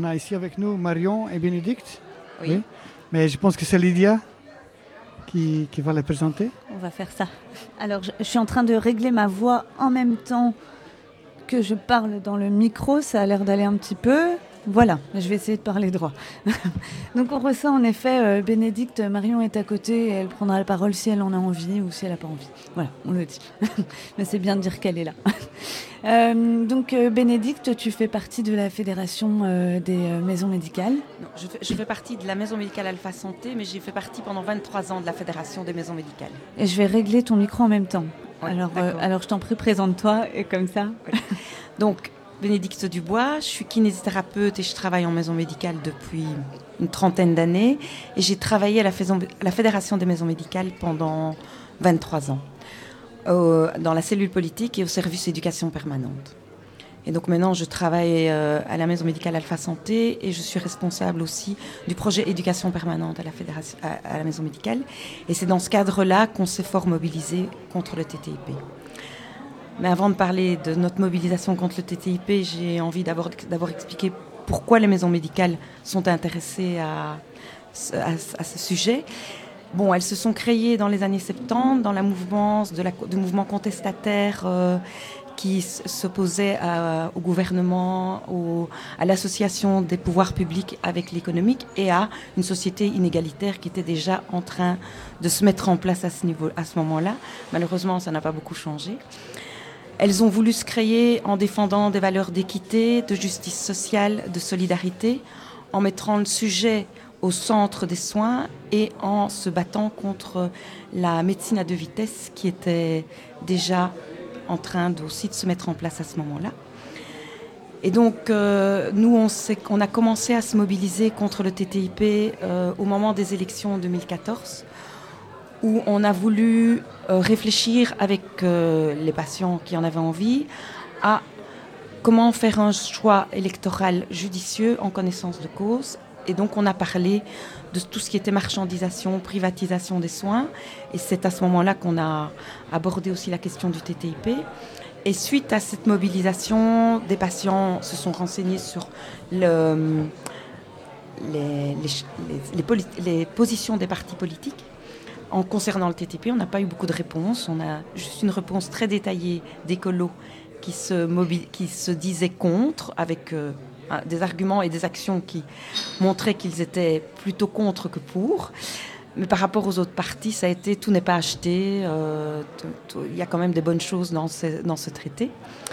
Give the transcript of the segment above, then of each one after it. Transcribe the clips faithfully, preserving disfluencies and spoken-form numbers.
On a ici avec nous Marion et Bénédicte. Oui. Oui. Mais je pense que c'est Lydia qui, qui va les présenter. On va faire ça. Alors, je, je suis en train de régler ma voix en même temps que je parle dans le micro. Ça a l'air d'aller un petit peu. Voilà, je vais essayer de parler droit. Donc on reçoit en effet euh, Bénédicte, Marion est à côté et elle prendra la parole si elle en a envie ou si elle n'a pas envie. Voilà, on le dit. Mais c'est bien de dire qu'elle est là. euh, donc euh, Bénédicte, tu fais partie de la Fédération euh, des euh, maisons médicales. Non, je, fais, je fais partie de la maison médicale Alpha Santé, mais j'ai fait partie pendant vingt-trois ans de la Fédération des maisons médicales. Et je vais régler ton micro en même temps. Ouais, alors, euh, alors je t'en prie, présente-toi et comme ça. Oui. Donc, Bénédicte Dubois, je suis kinésithérapeute et je travaille en maison médicale depuis une trentaine d'années. Et j'ai travaillé à la, faison, à la Fédération des maisons médicales pendant vingt-trois ans, euh, dans la cellule politique et au service éducation permanente. Et donc maintenant, je travaille euh, à la maison médicale Alpha Santé et je suis responsable aussi du projet éducation permanente à la, fédération, à, à la maison médicale. Et c'est dans ce cadre-là qu'on s'est fort mobilisé contre le T T I P. Mais avant de parler de notre mobilisation contre le T T I P, j'ai envie d'abord, d'abord expliquer pourquoi les maisons médicales sont intéressées à, à, à ce sujet. Bon, elles se sont créées dans les années soixante-dix, dans la mouvance de la, du mouvement contestataire euh, qui s'opposait à, au gouvernement, au, à l'association des pouvoirs publics avec l'économique et à une société inégalitaire qui était déjà en train de se mettre en place à ce niveau, à ce moment-là. Malheureusement, ça n'a pas beaucoup changé. Elles ont voulu se créer en défendant des valeurs d'équité, de justice sociale, de solidarité, en mettant le sujet au centre des soins et en se battant contre la médecine à deux vitesses qui était déjà en train de, aussi de se mettre en place à ce moment-là. Et donc, euh, nous, on, s'est, on a commencé à se mobiliser contre le T T I P euh, au moment des élections en deux mille quatorze, où on a voulu euh, réfléchir avec euh, les patients qui en avaient envie à comment faire un choix électoral judicieux en connaissance de cause. Et donc on a parlé de tout ce qui était marchandisation, privatisation des soins. Et c'est à ce moment-là qu'on a abordé aussi la question du T T I P. Et suite à cette mobilisation, des patients se sont renseignés sur le, les, les, les, les, poli- les positions des partis politiques. En concernant le T T I P, on n'a pas eu beaucoup de réponses. On a juste une réponse très détaillée d'écolos qui se, mobil- qui se disaient contre, avec euh, des arguments et des actions qui montraient qu'ils étaient plutôt contre que pour. Mais par rapport aux autres partis, ça a été tout n'est pas acheté. Euh, il y a quand même des bonnes choses dans ce, dans ce traité.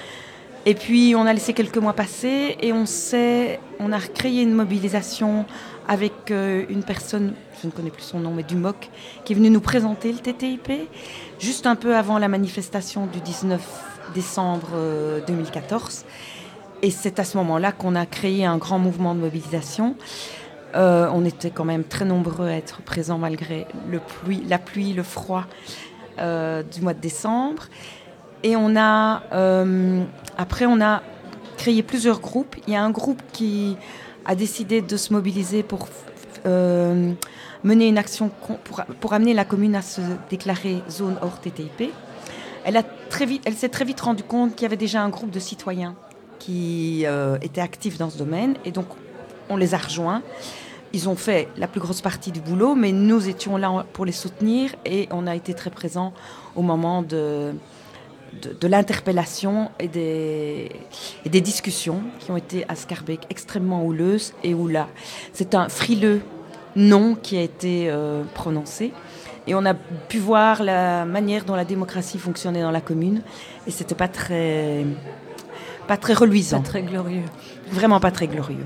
Et puis, on a laissé quelques mois passer et on, s'est, on a créé une mobilisation avec euh, une personne, je ne connais plus son nom, mais du M O C, qui est venue nous présenter le T T I P, juste un peu avant la manifestation du dix-neuf décembre euh, deux mille quatorze. Et c'est à ce moment-là qu'on a créé un grand mouvement de mobilisation. Euh, on était quand même très nombreux à être présents malgré le pluie, la pluie, le froid euh, du mois de décembre. Et on a, euh, après, on a créé plusieurs groupes. Il y a un groupe qui a décidé de se mobiliser pour euh, mener une action pour, pour amener la commune à se déclarer zone hors T T I P. Elle, a très vite, elle s'est très vite rendue compte qu'il y avait déjà un groupe de citoyens qui euh, étaient actifs dans ce domaine. Et donc, on les a rejoints. Ils ont fait la plus grosse partie du boulot, mais nous étions là pour les soutenir et on a été très présents au moment de... De, de l'interpellation et des, et des discussions qui ont été à Schaerbeek extrêmement houleuses et où là, c'est un frileux non qui a été euh, prononcé. Et on a pu voir la manière dont la démocratie fonctionnait dans la commune et c'était pas très, pas très reluisant. Pas très glorieux. Vraiment pas très glorieux.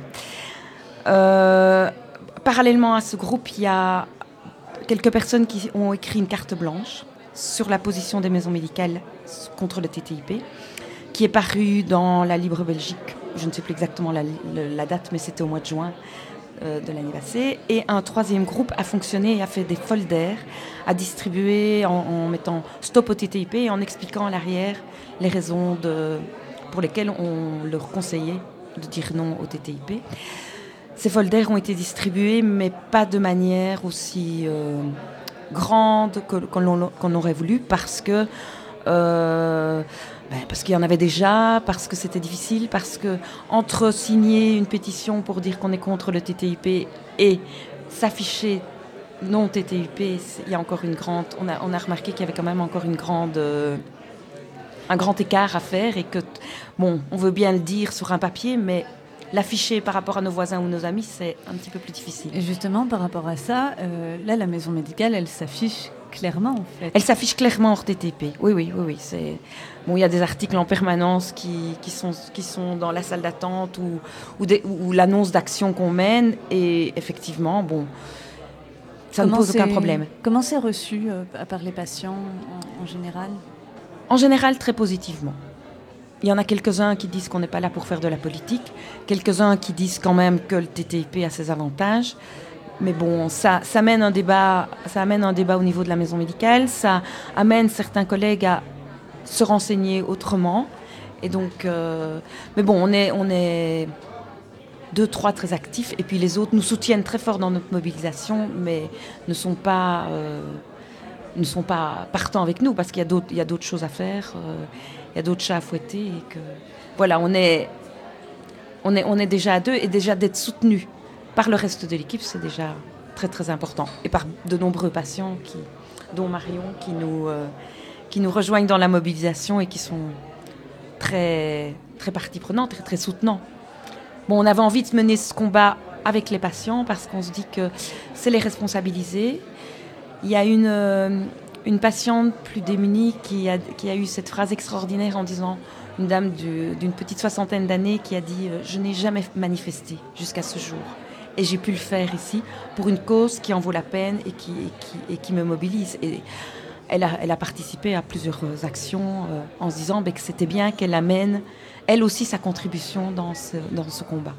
Euh, parallèlement à ce groupe, il y a quelques personnes qui ont écrit une carte blanche sur la position des maisons médicales contre le T T I P, qui est parue dans la Libre Belgique. Je ne sais plus exactement la, la date, mais c'était au mois de juin euh, de l'année passée. Et un troisième groupe a fonctionné et a fait des folders à distribuer en, en mettant stop au T T I P et en expliquant à l'arrière les raisons de, pour lesquelles on leur conseillait de dire non au T T I P. Ces folders ont été distribués, mais pas de manière aussi... Euh, grande que, qu'on, qu'on aurait voulu parce que Euh, ben parce qu'il y en avait déjà, parce que c'était difficile, parce que entre signer une pétition pour dire qu'on est contre le T T I P et s'afficher non T T I P, il y a encore une grande. On a, on a remarqué qu'il y avait quand même encore une grande, euh, un grand écart à faire et que bon, on veut bien le dire sur un papier, mais l'afficher par rapport à nos voisins ou nos amis, c'est un petit peu plus difficile. Et justement, par rapport à ça, euh, là, la maison médicale, elle s'affiche clairement, en fait. Elle s'affiche clairement hors T T I P. Oui, oui, oui, oui. C'est... Bon, il y a des articles en permanence qui, qui, sont, qui sont dans la salle d'attente ou, ou, des, ou l'annonce d'action qu'on mène. Et effectivement, bon, ça comment ne pose aucun problème. Comment c'est reçu euh, par les patients en, en général ? En général, très positivement. Il y en a quelques-uns qui disent qu'on n'est pas là pour faire de la politique, quelques-uns qui disent quand même que le T T I P a ses avantages. Mais bon, ça, ça, amène un débat, ça amène un débat au niveau de la maison médicale, ça amène certains collègues à se renseigner autrement. Et donc, euh, mais bon, on est, on est deux, trois très actifs, et puis les autres nous soutiennent très fort dans notre mobilisation, mais ne sont pas, euh, ne sont pas partants avec nous, parce qu'il y a d'autres, il y a d'autres choses à faire. Euh, Il y a d'autres chats à fouetter et que voilà, on est, on est, on est déjà à deux et déjà d'être soutenu par le reste de l'équipe, c'est déjà très très important et par de nombreux patients qui, dont Marion, qui nous, euh, qui nous rejoignent dans la mobilisation et qui sont très très partie prenante, très très soutenants. Bon, on avait envie de mener ce combat avec les patients parce qu'on se dit que c'est les responsabiliser. Il y a une euh, Une patiente plus démunie qui a, qui a eu cette phrase extraordinaire en disant, une dame du, d'une petite soixantaine d'années qui a dit euh, « Je n'ai jamais manifesté jusqu'à ce jour et j'ai pu le faire ici pour une cause qui en vaut la peine et qui, et qui, et qui me mobilise. » Et elle a, elle a participé à plusieurs actions euh, en se disant bah, que c'était bien qu'elle amène elle aussi sa contribution dans ce, dans ce combat.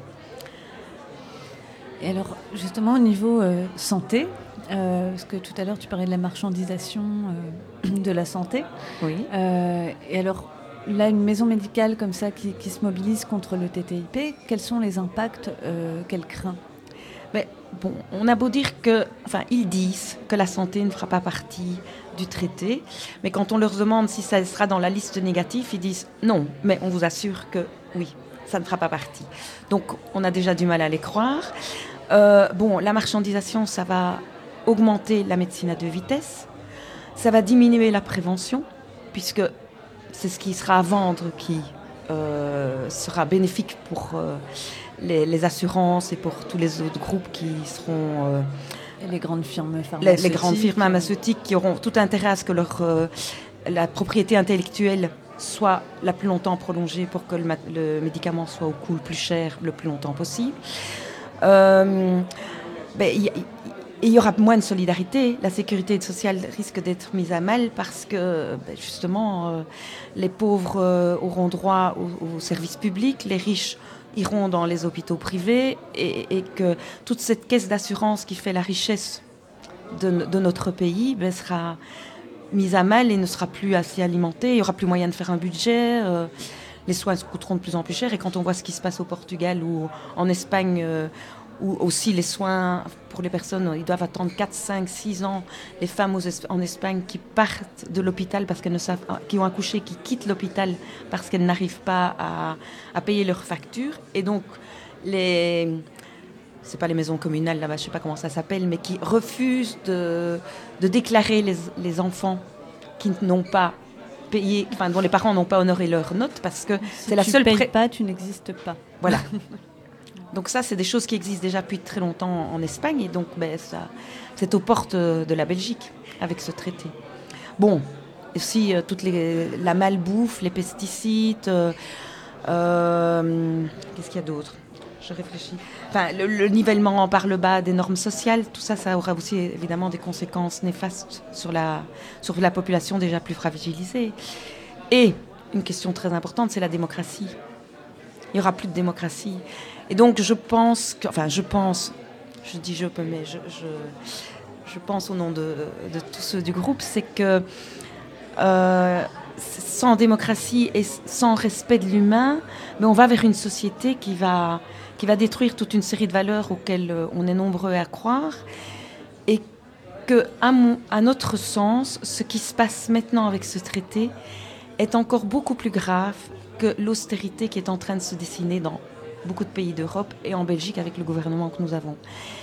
Et alors justement au niveau euh, santé, Euh, parce que tout à l'heure tu parlais de la marchandisation euh, de la santé. Oui. Euh, et alors là, une maison médicale comme ça qui, qui se mobilise contre le T T I P, quels sont les impacts euh, qu'elle craint ? Mais bon, on a beau dire que, enfin, ils disent que la santé ne fera pas partie du traité, mais quand on leur demande si ça sera dans la liste négative, ils disent non, mais on vous assure que oui, ça ne fera pas partie. Donc, on a déjà du mal à les croire. Euh, bon, la marchandisation, ça va augmenter la médecine à deux vitesses, ça va diminuer la prévention, puisque c'est ce qui sera à vendre qui euh, sera bénéfique pour euh, les, les assurances et pour tous les autres groupes qui seront... Euh, et les grandes firmes pharmaceutiques. Les, les grandes firmes pharmaceutiques qui auront tout intérêt à ce que leur, euh, la propriété intellectuelle soit la plus longtemps prolongée pour que le, le médicament soit au coût le plus cher le plus longtemps possible. Euh, ben, y, y, Et il y aura moins de solidarité. La sécurité sociale risque d'être mise à mal parce que, ben justement, euh, les pauvres euh, auront droit aux, aux services publics, les riches iront dans les hôpitaux privés et, et que toute cette caisse d'assurance qui fait la richesse de, de notre pays ben, sera mise à mal et ne sera plus assez alimentée. Il n'y aura plus moyen de faire un budget. Euh, les soins coûteront de plus en plus cher. Et quand on voit ce qui se passe au Portugal ou en Espagne... Euh, où aussi les soins pour les personnes, ils doivent attendre quatre, cinq, six ans. Les femmes aux, en Espagne qui partent de l'hôpital parce qu'elles ne savent, qui ont accouché, qui quittent l'hôpital parce qu'elles n'arrivent pas à, à payer leurs factures. Et donc, les, c'est pas les maisons communales là-bas, je sais pas comment ça s'appelle, mais qui refusent de, de déclarer les, les enfants qui n'ont pas payé, enfin dont les parents n'ont pas honoré leurs notes parce que si c'est la seule. Si tu payes pas, tu n'existes pas. Voilà. Donc ça, c'est des choses qui existent déjà depuis très longtemps en Espagne. Et donc, ben, ça, c'est aux portes de la Belgique avec ce traité. Bon, aussi, euh, toute les, la malbouffe, les pesticides. Euh, euh, qu'est-ce qu'il y a d'autre ? Je réfléchis. Enfin, le, le nivellement par le bas des normes sociales, tout ça, ça aura aussi évidemment des conséquences néfastes sur la, sur la population déjà plus fragilisée. Et une question très importante, c'est la démocratie. Il n'y aura plus de démocratie. Et donc, je pense, que, enfin, je pense, je dis je peux, mais je, je, je pense au nom de, de tous ceux du groupe, c'est que euh, sans démocratie et sans respect de l'humain, mais on va vers une société qui va, qui va détruire toute une série de valeurs auxquelles on est nombreux à croire. Et que, à, mon, à notre sens, ce qui se passe maintenant avec ce traité est encore beaucoup plus grave que l'austérité qui est en train de se dessiner dans beaucoup de pays d'Europe et en Belgique avec le gouvernement que nous avons.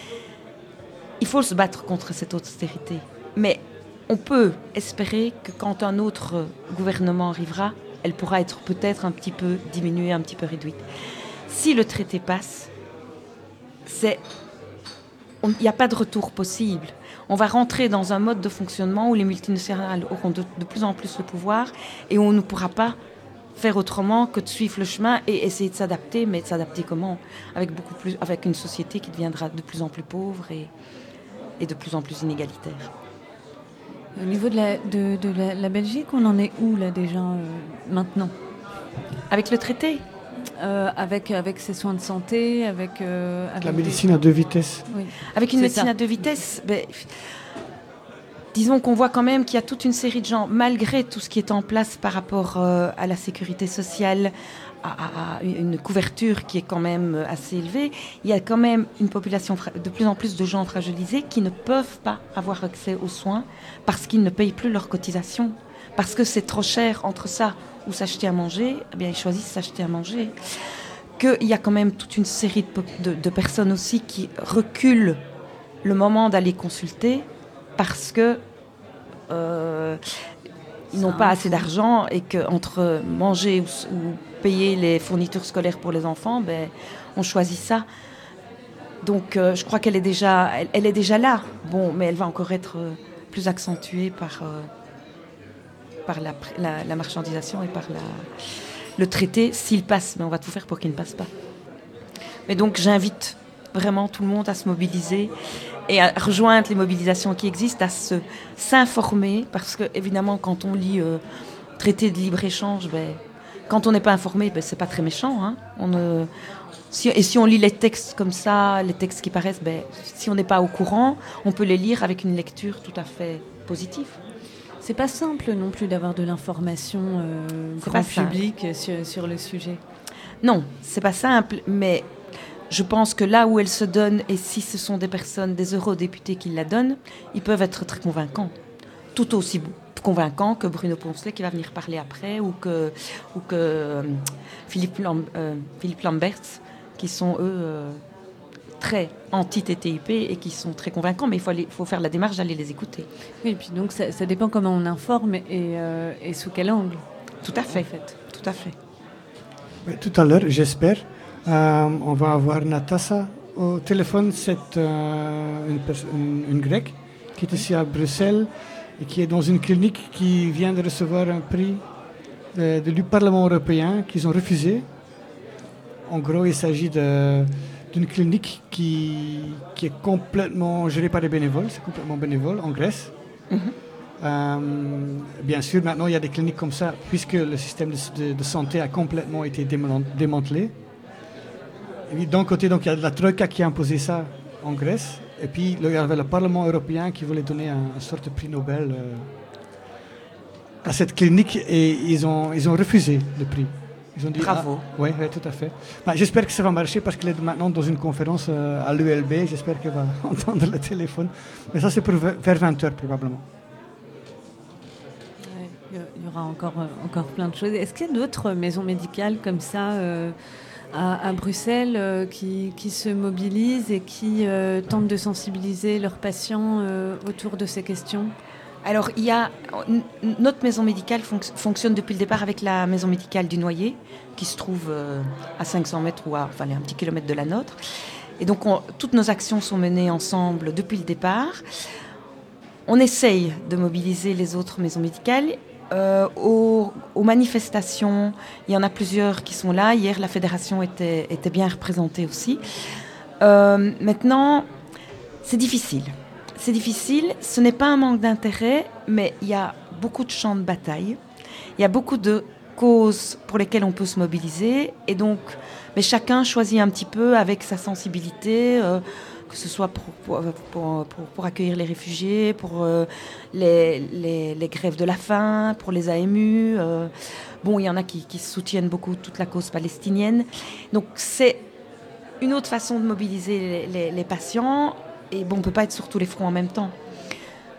Il faut se battre contre cette austérité. Mais on peut espérer que quand un autre gouvernement arrivera, elle pourra être peut-être un petit peu diminuée, un petit peu réduite. Si le traité passe, c'est... il n'y a pas de retour possible. On va rentrer dans un mode de fonctionnement où les multinationales auront de, de plus en plus le pouvoir et où on ne pourra pas faire autrement que de suivre le chemin et essayer de s'adapter, mais de s'adapter comment ? Avec, beaucoup plus, avec une société qui deviendra de plus en plus pauvre et, et de plus en plus inégalitaire. Au niveau de la, de, de la, la Belgique, on en est où là déjà euh, maintenant ? Avec le traité ? Euh, avec, avec ses soins de santé, avec... Euh, avec la médecine des... à deux vitesses. Oui. Avec une C'est médecine ça. à deux vitesses, ben, disons qu'on voit quand même qu'il y a toute une série de gens, malgré tout ce qui est en place par rapport euh, à la sécurité sociale, à, à, à une couverture qui est quand même assez élevée, il y a quand même une population, de plus en plus de gens fragilisés qui ne peuvent pas avoir accès aux soins parce qu'ils ne payent plus leurs cotisations, parce que c'est trop cher entre ça ou s'acheter à manger, eh bien ils choisissent s'acheter à manger. Qu'il y a quand même toute une série de, de, de personnes aussi qui reculent le moment d'aller consulter parce que euh, ils n'ont pas assez d'argent et qu'entre manger ou, ou payer les fournitures scolaires pour les enfants, ben, on choisit ça. Donc euh, je crois qu'elle est déjà, elle, elle est déjà là. Bon, mais elle va encore être euh, plus accentuée par... Euh, par la, la, la marchandisation et par la, le traité, s'il passe. Mais on va tout faire pour qu'il ne passe pas. Mais donc, j'invite vraiment tout le monde à se mobiliser et à rejoindre les mobilisations qui existent, à se, s'informer, parce que, évidemment, quand on lit euh, traité de libre-échange, ben, quand on n'est pas informé, ben, c'est pas très méchant. Hein. On ne... Si, et si on lit les textes comme ça, les textes qui paraissent, ben, si on n'est pas au courant, on peut les lire avec une lecture tout à fait positive. C'est pas simple non plus d'avoir de l'information euh, grand public sur, sur le sujet. Non, c'est pas simple, mais je pense que là où elle se donne, et si ce sont des personnes, des eurodéputés qui la donnent, ils peuvent être très convaincants. Tout aussi convaincants que Bruno Poncelet qui va venir parler après, ou que, ou que euh, Philippe, Lam, euh, Philippe Lamberts, qui sont eux euh, très anti-T T I P et qui sont très convaincants, mais il faut, aller, faut faire la démarche d'aller les écouter. Oui, et puis donc ça, ça dépend comment on informe et, euh, et sous quel angle. Tout à fait, en fait. Tout à fait. Mais tout à l'heure, j'espère, euh, on va avoir Natassa au téléphone, c'est euh, une, une, une grecque qui est ici à Bruxelles et qui est dans une clinique qui vient de recevoir un prix de, de, du Parlement européen qu'ils ont refusé. En gros, il s'agit de... d'une clinique qui, qui est complètement gérée par des bénévoles, c'est complètement bénévole en Grèce. Mm-hmm. Euh, bien sûr, maintenant il y a des cliniques comme ça, puisque le système de, de, de santé a complètement été démantelé. Et puis, d'un côté, donc, il y a la Troïka qui a imposé ça en Grèce, et puis il y avait le Parlement européen qui voulait donner un, un sorte de prix Nobel euh, à cette clinique, et ils ont, ils ont refusé le prix. Ils ont dit, bravo. Ah, oui, ouais, tout à fait. Bah, j'espère que ça va marcher parce qu'elle est maintenant dans une conférence euh, à l'U L B. J'espère qu'elle va entendre le téléphone. Mais ça, c'est pour vers vingt heures probablement. Ouais, il y aura encore, euh, encore plein de choses. Est-ce qu'il y a d'autres maisons médicales comme ça euh, à, à Bruxelles euh, qui, qui se mobilisent et qui euh, tentent de sensibiliser leurs patients euh, autour de ces questions ? Alors, il y a, notre maison médicale fonc- fonctionne depuis le départ avec la maison médicale du Noyer, qui se trouve euh, à cinq cents mètres ou à enfin, un petit kilomètre de la nôtre. Et donc, on, toutes nos actions sont menées ensemble depuis le départ. On essaye de mobiliser les autres maisons médicales. Euh, aux, aux manifestations, il y en a plusieurs qui sont là. Hier, la fédération était, était bien représentée aussi. Euh, maintenant, c'est difficile. C'est difficile, ce n'est pas un manque d'intérêt, mais il y a beaucoup de champs de bataille, il y a beaucoup de causes pour lesquelles on peut se mobiliser, et donc mais chacun choisit un petit peu avec sa sensibilité, euh, que ce soit pour, pour, pour, pour, pour accueillir les réfugiés, pour euh, les, les, les grèves de la faim, pour les A M U. Euh, bon, il y en a qui, qui soutiennent beaucoup toute la cause palestinienne. Donc c'est une autre façon de mobiliser les, les, les patients. Et bon, on ne peut pas être sur tous les fronts en même temps.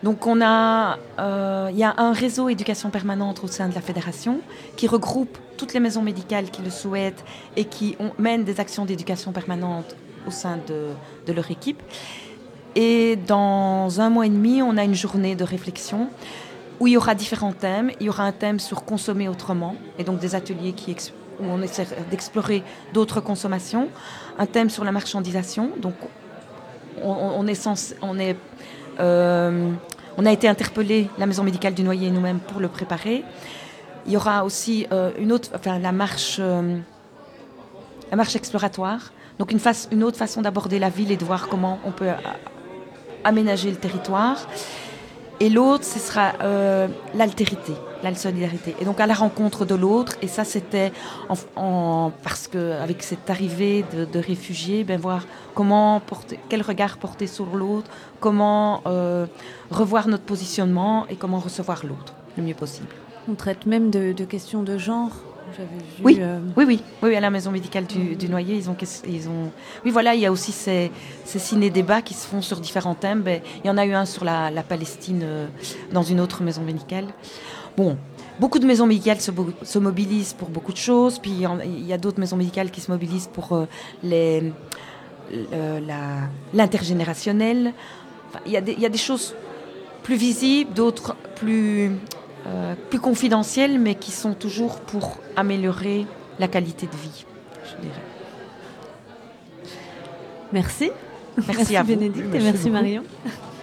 Donc on a, euh, il y a un réseau éducation permanente au sein de la fédération qui regroupe toutes les maisons médicales qui le souhaitent et qui ont, mènent des actions d'éducation permanente au sein de, de leur équipe. Et dans un mois et demi, on a une journée de réflexion où il y aura différents thèmes. Il y aura un thème sur consommer autrement, et donc des ateliers qui, où on essaie d'explorer d'autres consommations. Un thème sur la marchandisation, donc on, on est censé, on est, euh, on a été interpellé, la maison médicale du Noyer et nous-mêmes, pour le préparer. Il y aura aussi euh, une autre, enfin la marche, euh, la marche exploratoire. Donc une, face, une autre façon d'aborder la ville et de voir comment on peut aménager le territoire. Et l'autre, ce sera euh, l'altérité, la solidarité. Et donc à la rencontre de l'autre. Et ça, c'était en, en, parce qu'avec cette arrivée de, de réfugiés, ben, voir comment porter, quel regard porter sur l'autre, comment euh, revoir notre positionnement et comment recevoir l'autre le mieux possible. On traite même de, de questions de genre. J'avais vu, oui, euh... oui, oui, oui, à la maison médicale du, mmh. du Noyer, ils ont, ils ont, oui, voilà, il y a aussi ces, ces ciné-débats qui se font sur différents thèmes. Ben, il y en a eu un sur la, la Palestine euh, dans une autre maison médicale. Bon, beaucoup de maisons médicales se, se mobilisent pour beaucoup de choses, puis il y a d'autres maisons médicales qui se mobilisent pour euh, les, euh, la, l'intergénérationnel. Enfin, il y a des, il y a des choses plus visibles, d'autres plus Euh, plus confidentielles, mais qui sont toujours pour améliorer la qualité de vie, je dirais. Merci. Merci, merci à Bénédicte vous. et merci, merci beaucoup. Marion.